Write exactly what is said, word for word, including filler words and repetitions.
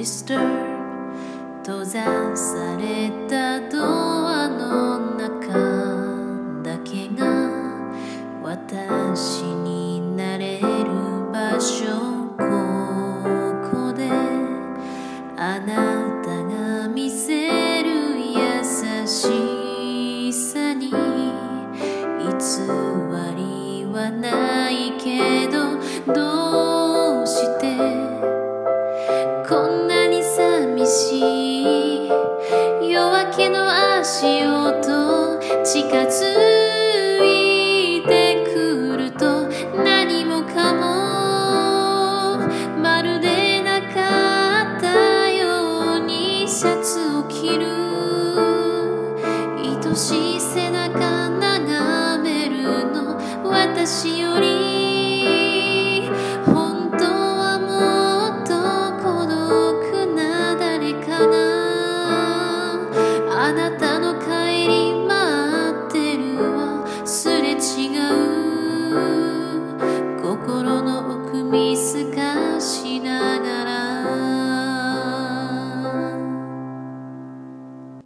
disturb 閉ざされたドアの中だけが私になれる場所ここであなたが見せる優しさに偽りはないけどどうしてこんなに寂しい夜明けの足音近づいてくると何もかもまるでなかったようにシャツを着る愛しい背中眺めるの私より本当はもっと孤独な誰かがあなた